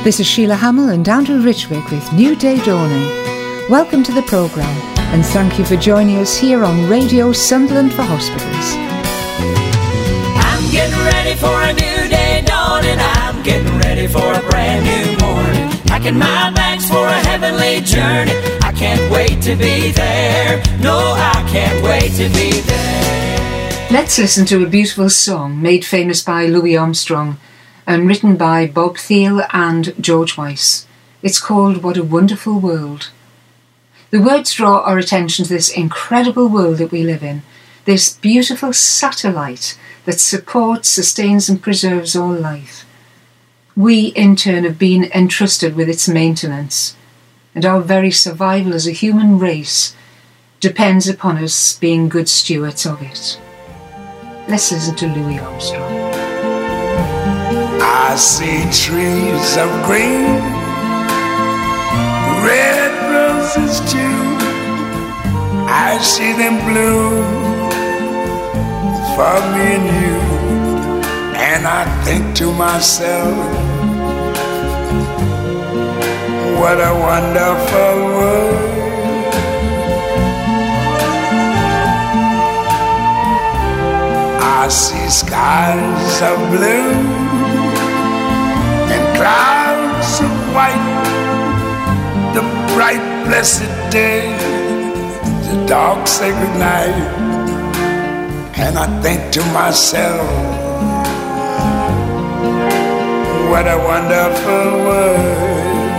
This is Sheila Hamill and Andrew Richwick with New Day Dawning. Welcome to the programme and thank you for joining us here on Radio Sunderland for Hospitals. I'm getting ready for a new day dawning. I'm getting ready for a brand new morning. Packing my bags for a heavenly journey. I can't wait to be there. No, I can't wait to be there. Let's listen to a beautiful song made famous by Louis Armstrong and written by Bob Thiele and George Weiss. It's called What a Wonderful World. The words draw our attention to this incredible world that we live in, this beautiful satellite that supports, sustains and preserves all life. We, in turn, have been entrusted with its maintenance, and our very survival as a human race depends upon us being good stewards of it. Let's listen to Louis Armstrong. I see trees of green, red roses too. I see them bloom for me and you. And I think to myself, what a wonderful world. I see skies of blue and clouds of white, the bright blessed day, the dark sacred night. And I think to myself, what a wonderful world.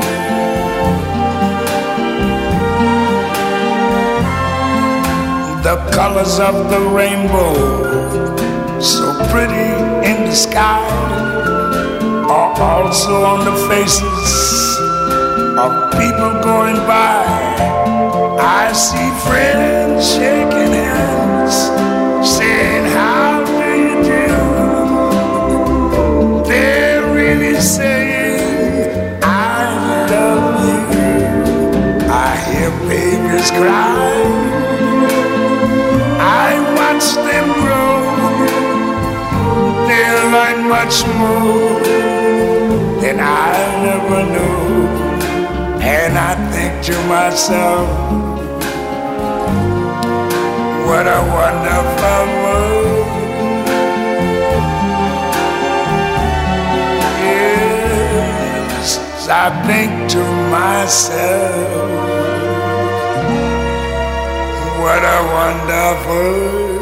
The colors of the rainbow, so pretty in the sky, are also on the faces of people going by. I see friends shaking hands, saying how do you do. They're really saying I love you. I hear babies cry, I watch them grow. They'll learn much more than I never knew. And I think to myself, what a wonderful world. Yes, I think to myself, what a wonderful world.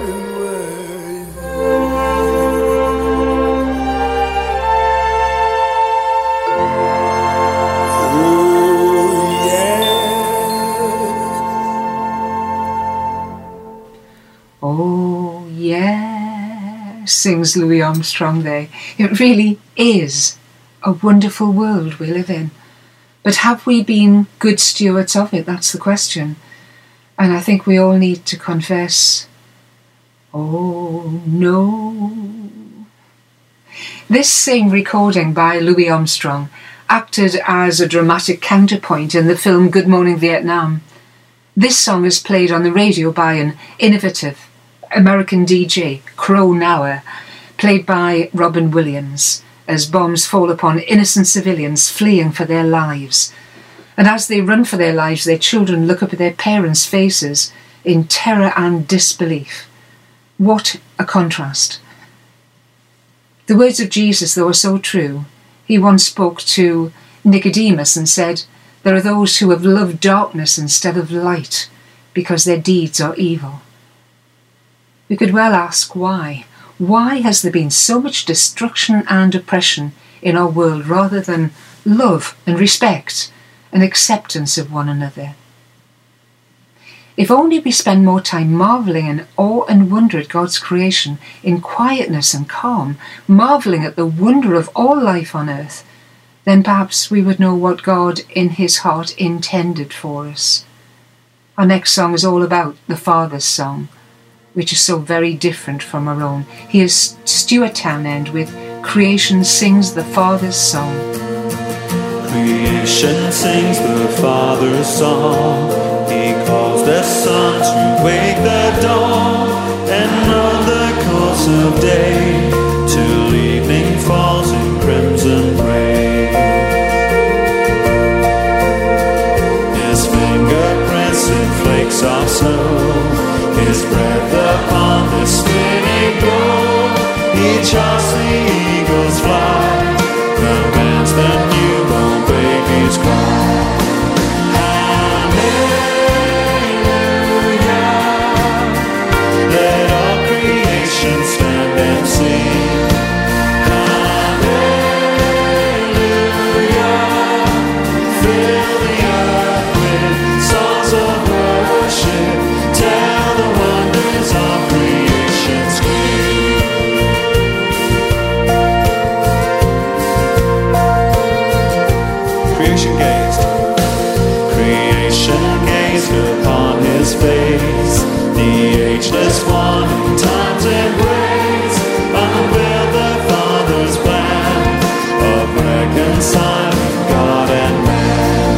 Oh, yeah, sings Louis Armstrong there. It really is a wonderful world we live in. But have we been good stewards of it? That's the question. And I think we all need to confess, oh, no. This same recording by Louis Armstrong acted as a dramatic counterpoint in the film Good Morning Vietnam. This song is played on the radio by an innovative American DJ, Crow Nauer, played by Robin Williams, as bombs fall upon innocent civilians fleeing for their lives. And as they run for their lives, their children look up at their parents' faces in terror and disbelief. What a contrast. The words of Jesus, though, are so true. He once spoke to Nicodemus and said, there are those who have loved darkness instead of light because their deeds are evil. We could well ask why. Why has there been so much destruction and oppression in our world rather than love and respect and acceptance of one another? If only we spend more time marvelling in awe and wonder at God's creation, in quietness and calm, marvelling at the wonder of all life on earth, then perhaps we would know what God in his heart intended for us. Our next song is all about the Father's song, which is so very different from our own. Here's Stuart Townend with Creation Sings the Father's Song. Creation sings the Father's song. He calls the sun to wake the dawn, and on the course of day till evening falls in crimson rain. flakes of snow, His breath upon the spinning globe. He charts the eagle's flight, commands the newborn baby's cry. Stand and sing. Hallelujah. Fill the earth with songs of worship. Tell the wonders of creation's King. Creation gazed upon His face, the ageless one in times and ways, unveiled the Father's plan of reconciling God and man.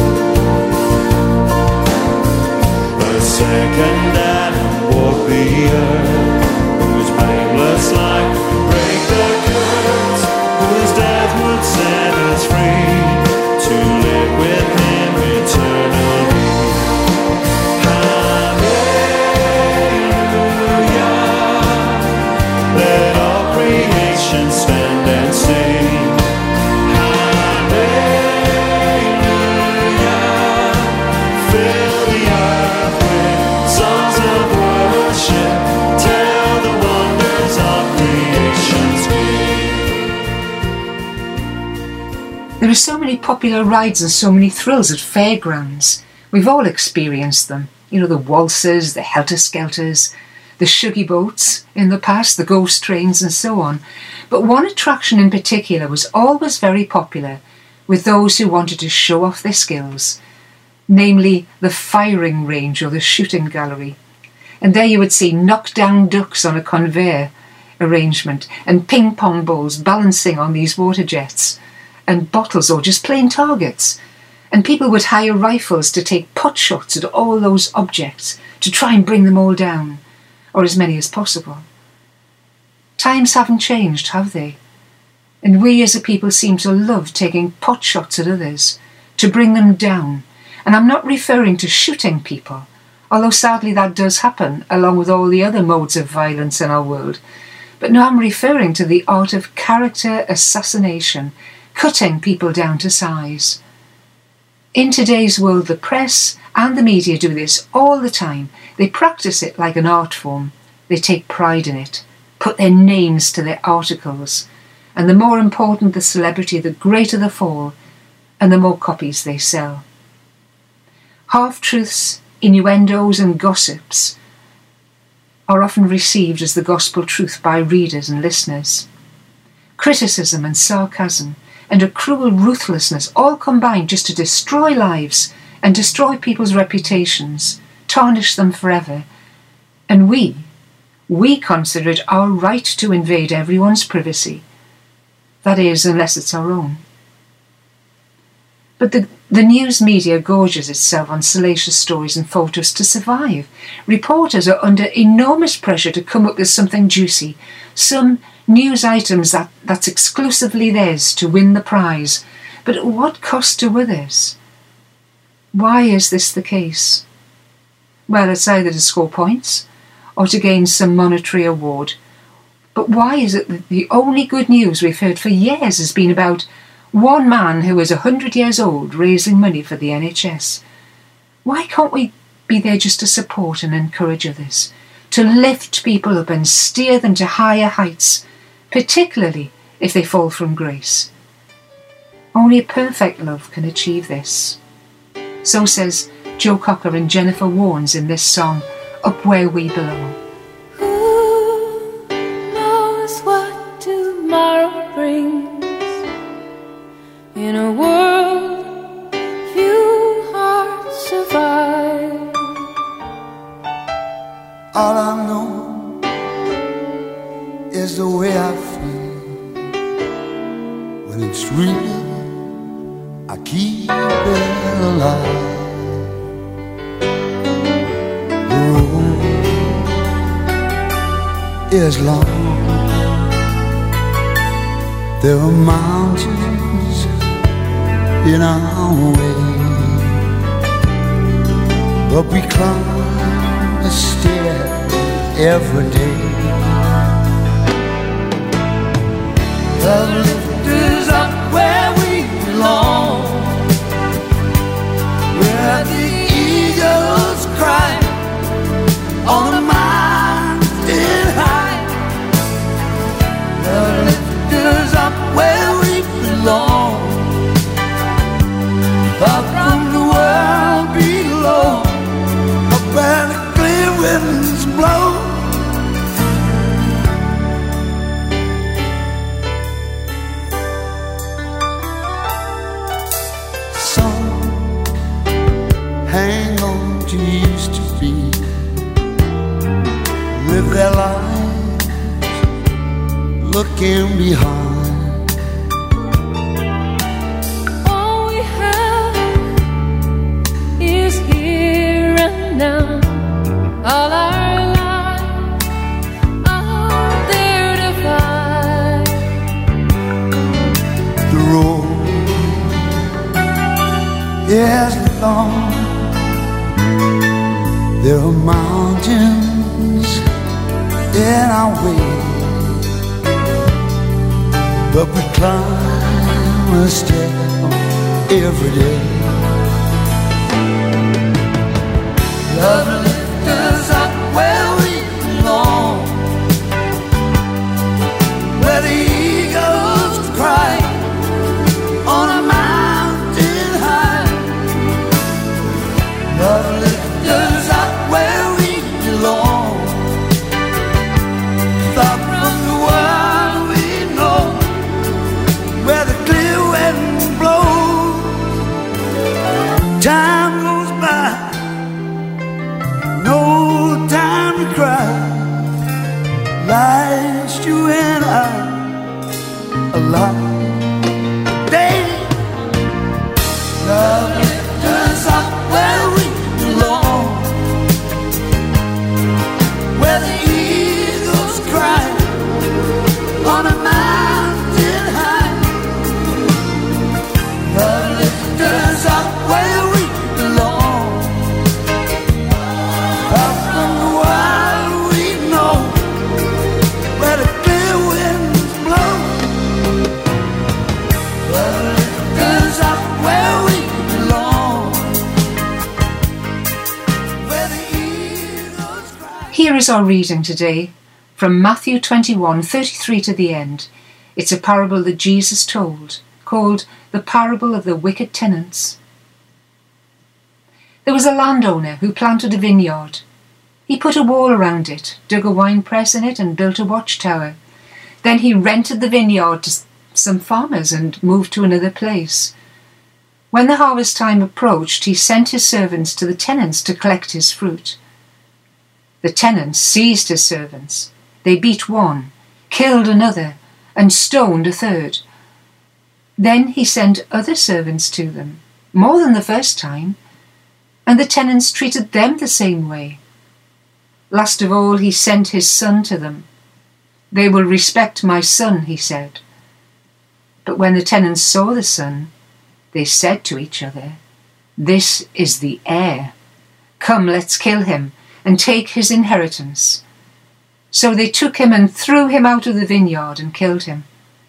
The second Adam walked the earth, whose blameless life would break the curse, whose death would set us free to live with Him eternally. Stand and sing. Hallelujah. Fill the earth with songs of worship. Tell the wonders of creation's King. There are so many popular rides and so many thrills at fairgrounds. We've all experienced them. You know, the waltzes, the helter-skelters, the shuggy boats in the past, the ghost trains and so on. But one attraction in particular was always very popular with those who wanted to show off their skills, namely the firing range or the shooting gallery. And there you would see knockdown ducks on a conveyor arrangement and ping pong balls balancing on these water jets and bottles or just plain targets. And people would hire rifles to take pot shots at all those objects to try and bring them all down, or as many as possible. Times haven't changed, have they? And we as a people seem to love taking pot shots at others, to bring them down. And I'm not referring to shooting people, although sadly that does happen, along with all the other modes of violence in our world. But no, I'm referring to the art of character assassination, cutting people down to size. In today's world, the press and the media do this all the time. They practice it like an art form. They take pride in it, put their names to their articles, and the more important the celebrity, the greater the fall, and the more copies they sell. Half-truths, innuendos and gossips are often received as the gospel truth by readers and listeners. Criticism and sarcasm and a cruel ruthlessness all combine just to destroy lives and destroy people's reputations, tarnish them forever. And we consider it our right to invade everyone's privacy. That is, unless it's our own. But the news media gorges itself on salacious stories and photos to survive. Reporters are under enormous pressure to come up with something juicy, some news items that's exclusively theirs to win the prize. But at what cost to others? Why is this the case? Well, it's either to score points or to gain some monetary award. But why is it that the only good news we've heard for years has been about one man who is 100 years old raising money for the NHS? Why can't we be there just to support and encourage others, to lift people up and steer them to higher heights, particularly if they fall from grace? Only a perfect love can achieve this. So says Joe Cocker and Jennifer Warnes in this song, Up Where We Belong. Who knows what tomorrow brings? In a world few hearts survive. All I know is the way I feel. When it's real, I keep it alive. The road is long. There are mountains in our way, but we climb the stair every day. The lift is up where we belong, where the eagles cry on a mountain high. The lift is up where we belong, far from the world below, up where the clear winds blow. Some hang on to used to be, live their lives looking behind. All we have is here and now. All our lives are there to find. The road is long, there are mountains in our way, but we climb a step every day. Love lifts us up where we belong, where the eagles cry on a mountain high. Love lifts us up where we belong, far from the world we know, where the clear wind blows. Time goes by, no time to cry. Life's you and I, a lot day. Love lifts us up where we belong, where the eagles cry on a mountain high. Love lifts us up where we belong, far from the world we know, where the clear winds blow. Love lifts us up where we belong, where the eagles cry. Here is our reading today from Matthew 21:33 to the end. It's a parable that Jesus told, called the parable of the wicked tenants. There was a landowner who planted a vineyard. He put a wall around it, dug a wine press in it, and built a watchtower. Then he rented the vineyard to some farmers and moved to another place. When the harvest time approached, he sent his servants to the tenants to collect his fruit. The tenants seized his servants. They beat one, killed another, and stoned a third. Then he sent other servants to them, more than the first time, and the tenants treated them the same way. Last of all, he sent his son to them. They will respect my son, he said. But when the tenants saw the son, they said to each other, "This is the heir. Come, let's kill him and take his inheritance." So they took him and threw him out of the vineyard and killed him.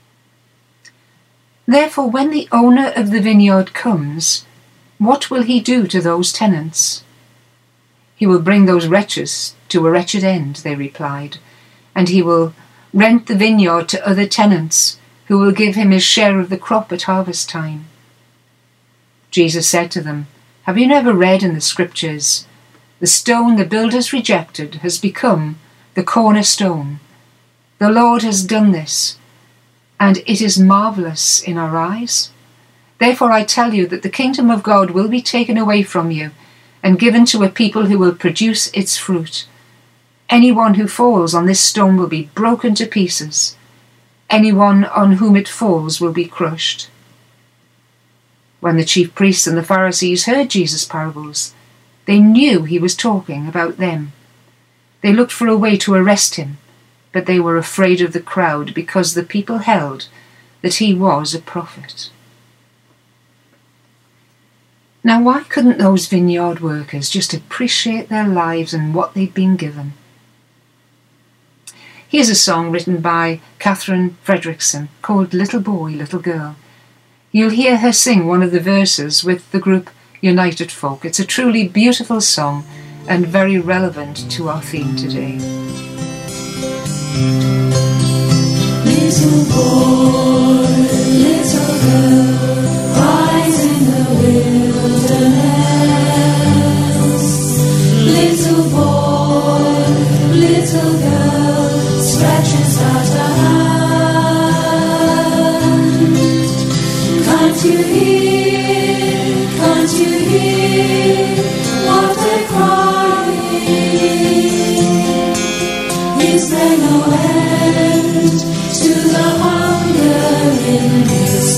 Therefore, when the owner of the vineyard comes, what will he do to those tenants? He will bring those wretches to a wretched end, they replied, and he will rent the vineyard to other tenants, who will give him his share of the crop at harvest time. Jesus said to them, "Have you never read in the scriptures, the stone the builders rejected has become the cornerstone? The Lord has done this, and it is marvelous in our eyes. Therefore I tell you that the kingdom of God will be taken away from you and given to a people who will produce its fruit. Anyone who falls on this stone will be broken to pieces. Anyone on whom it falls will be crushed." When the chief priests and the Pharisees heard Jesus' parables, they knew he was talking about them. They looked for a way to arrest him, but they were afraid of the crowd because the people held that he was a prophet. Now, why couldn't those vineyard workers just appreciate their lives and what they'd been given? Here's a song written by Catherine Fredrickson called Little Boy, Little Girl. You'll hear her sing one of the verses with the group United Folk. It's a truly beautiful song and very relevant to our theme today. Little boy, little girl, rise in the wilderness. Little boy, little girl, stretches out a hand. Can't you hear what they're crying? Is there no end to the hunger in this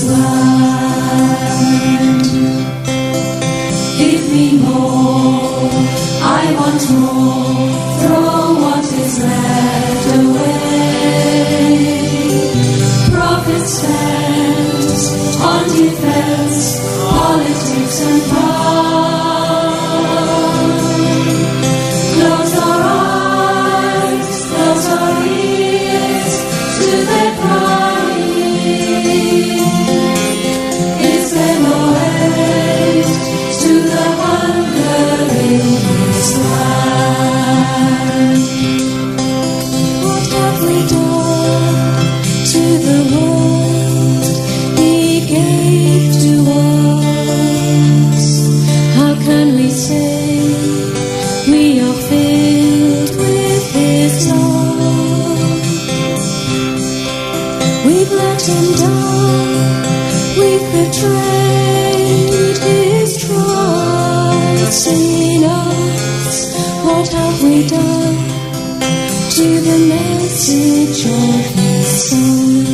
land? Give me more, I want more, throw what is left away. Profit spent on defense, politics and power. Close our eyes, close our ears to their crying. Is there no end to the hunger in this land? What have we done to the world He gave to us? How can we say we are filled with His love? We've let Him down, we've betrayed His trust in us. What have we done to the message of His Son?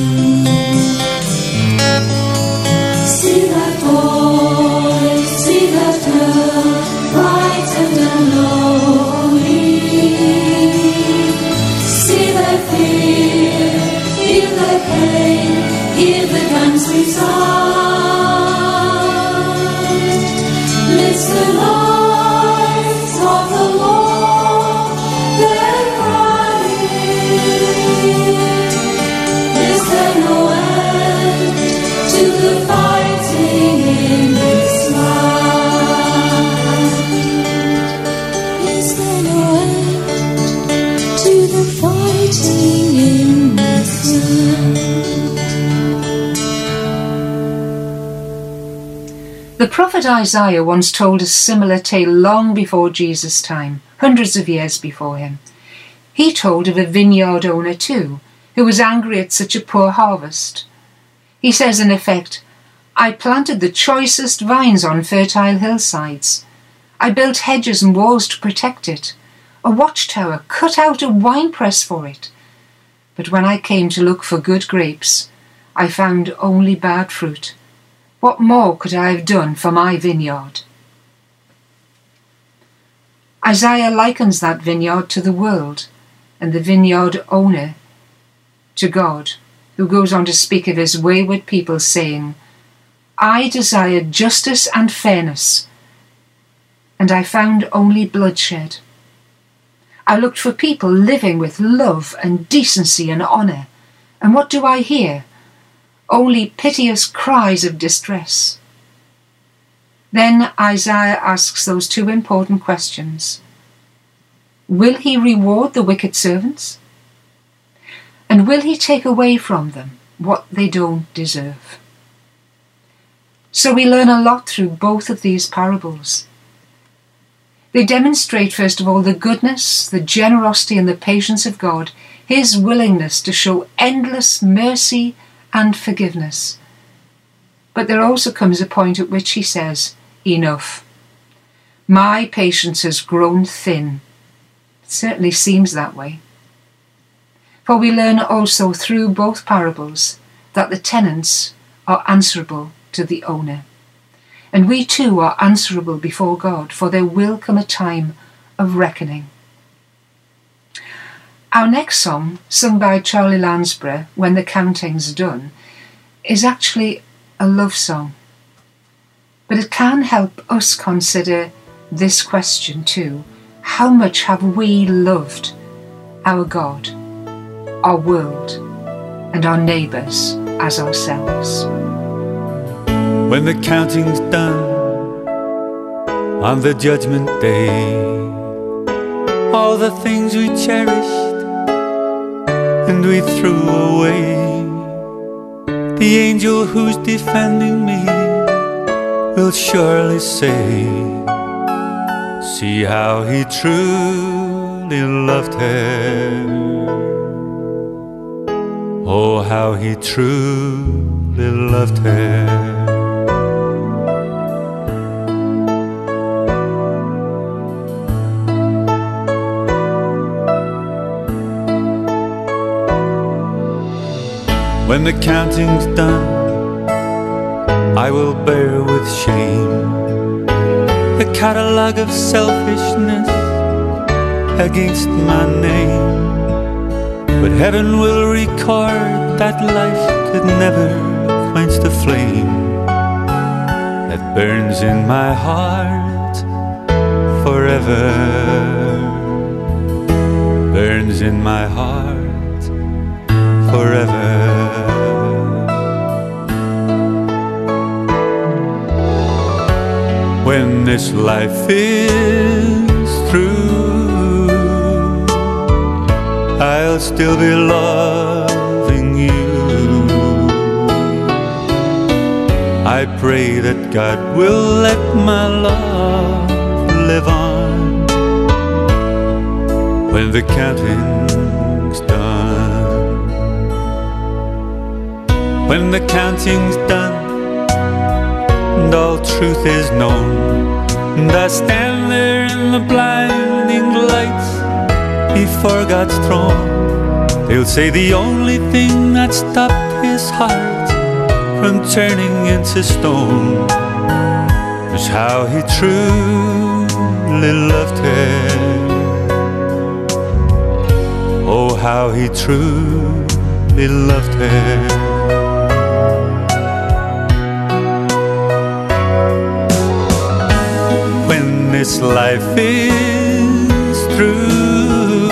See that boy, see that girl, frightened and lonely. See their fear, feel their pain, hear the guns resound. Miss the lights of the war, they're crying. Is there no end to the fighting in this land? Is there no end to the fighting in this land? The prophet Isaiah once told a similar tale long before Jesus' time, hundreds of years before him. He told of a vineyard owner too, who was angry at such a poor harvest. He says in effect, I planted the choicest vines on fertile hillsides. I built hedges and walls to protect it, a watchtower, cut out a winepress for it. But when I came to look for good grapes, I found only bad fruit. What more could I have done for my vineyard? Isaiah likens that vineyard to the world and the vineyard owner to God, who goes on to speak of his wayward people, saying, I desired justice and fairness, and I found only bloodshed. I looked for people living with love and decency and honour, and what do I hear? Only piteous cries of distress. Then Isaiah asks those two important questions. Will He reward the wicked servants? And will He take away from them what they don't deserve? So we learn a lot through both of these parables. They demonstrate, first of all, the goodness, the generosity and the patience of God, His willingness to show endless mercy and forgiveness. But there also comes a point at which He says, enough. My patience has grown thin. It certainly seems that way. For we learn also through both parables that the tenants are answerable to the owner. And we too are answerable before God, for there will come a time of reckoning. Our next song, sung by Charlie Lansbury, When the Counting's Done, is actually a love song. But it can help us consider this question too. How much have we loved our God, our world, and our neighbours as ourselves? When the counting's done on the judgment day, all the things we cherished and we threw away, the angel who's defending me will surely say, see how he truly loved her. Oh, how he truly loved her. When the counting's done, I will bear with shame the catalogue of selfishness against my name. But heaven will record that life could never quench the flame that burns in my heart forever. Burns in my heart forever. When this life is through, I'll still be loving you. I pray that God will let my love live on when the counting's done. When the counting's done and all truth is known, and I stand there in the blinding lights before God's throne, they'll say the only thing that stopped his heart from turning into stone was how he truly loved her. Oh, how he truly loved her. This life is through,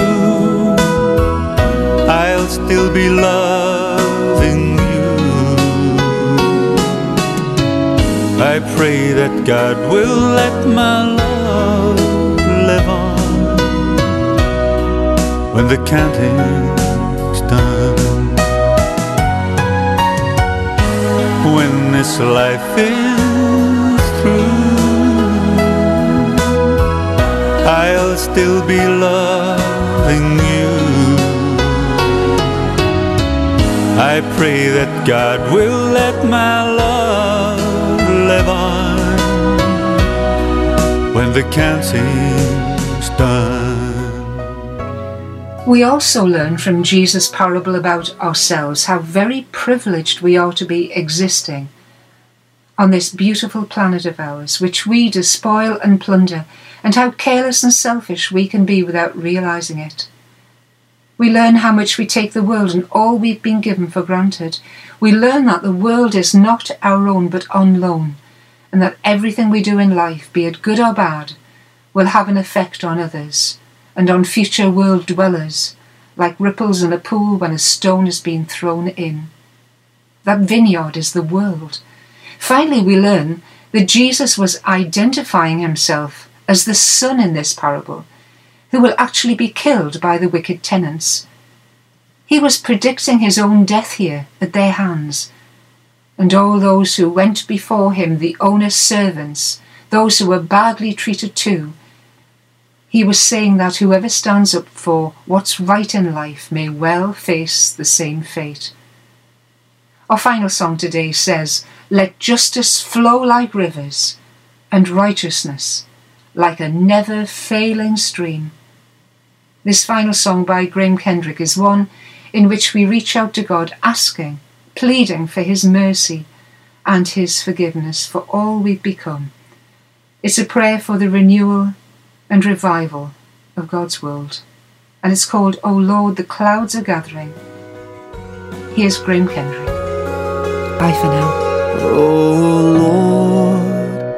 I'll still be loving you. I pray that God will let my love live on when the counting's done. When this life is through, I'll still be loving you. I pray that God will let my love live on when the counting's done. We also learn from Jesus' parable about ourselves how very privileged we are to be existing on this beautiful planet of ours, which we despoil and plunder, and how careless and selfish we can be without realising it. We learn how much we take the world and all we've been given for granted. We learn that the world is not our own but on loan, and that everything we do in life, be it good or bad, will have an effect on others and on future world dwellers, like ripples in a pool when a stone has been thrown in. That vineyard is the world. Finally, we learn that Jesus was identifying himself as the son in this parable, who will actually be killed by the wicked tenants. He was predicting his own death here at their hands, and all those who went before him, the owner's servants, those who were badly treated too. He was saying that whoever stands up for what's right in life may well face the same fate. Our final song today says, "Let justice flow like rivers, and righteousness like a never-failing stream." This final song by Graham Kendrick is one in which we reach out to God, asking, pleading for his mercy and his forgiveness for all we've become. It's a prayer for the renewal and revival of God's world, and it's called, "O Lord, the clouds are gathering." Here's Graham Kendrick. Bye for now. Oh Lord,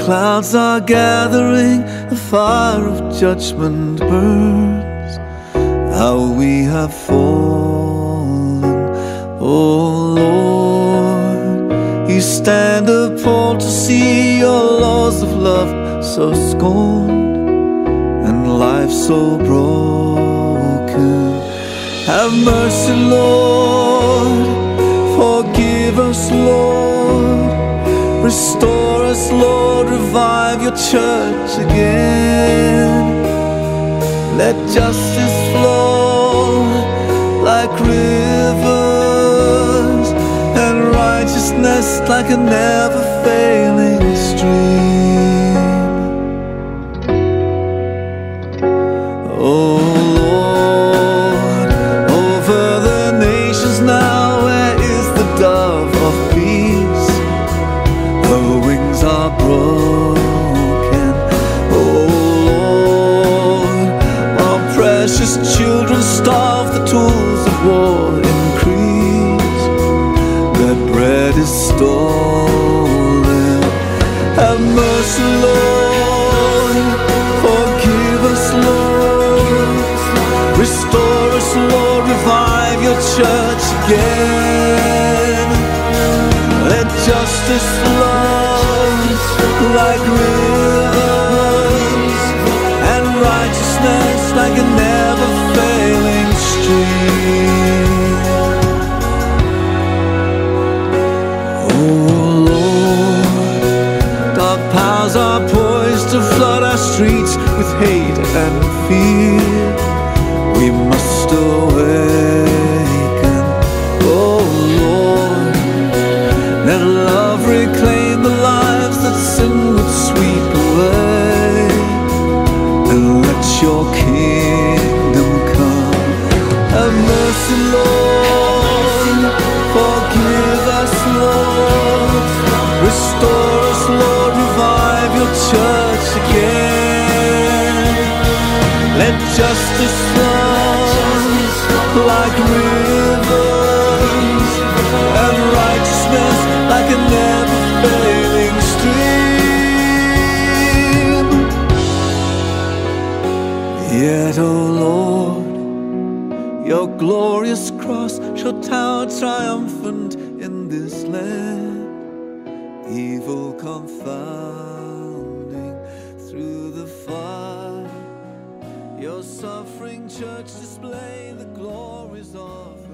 clouds are gathering, the fire of judgment burns. How we have fallen, oh Lord. You stand appalled to see your laws of love so scorned and life so broken. Have mercy, Lord, forgive us, Lord. Restore us, Lord, revive your church again. Let justice flow like rivers, and righteousness like a never-failing stream. Oh Lord, over the nations now, where is the dove of peace? Her wings are broken. Oh Lord, while precious children starve, the tools of war increase. Their bread is stolen. Have mercy, Lord, forgive us, Lord. Restore us, Lord, revive your church again. Let justice flow like rivers, and righteousness like a never-failing stream. Oh Lord, dark powers are poised to flood our streets with hate and fear. We must awaken, oh Lord. Let love reclaim the lives that sin would sweep away, and let your kingdom come. Have mercy, Lord, forgive us, Lord. Restore us, Lord, revive your church again. Let justice flow like rivers, and righteousness like a never-failing stream. Yet, oh Lord, your glorious cross shall tower triumphant in this land, evil confounding through the fire. Your suffering church display the glories of